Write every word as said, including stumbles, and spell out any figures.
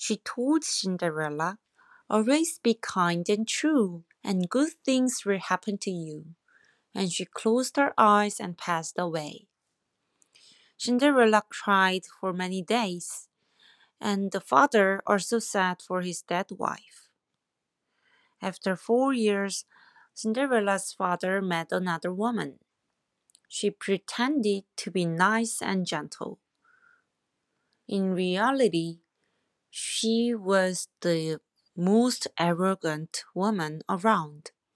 She told Cinderella, "Always be kind and true, and good things will happen to you." And she closed her eyes and passed away. Cinderella cried for many days, and the father also sad for his dead wife. After four years, Cinderella's father met another woman. She pretended to be nice and gentle. In reality, she was the most arrogant woman around.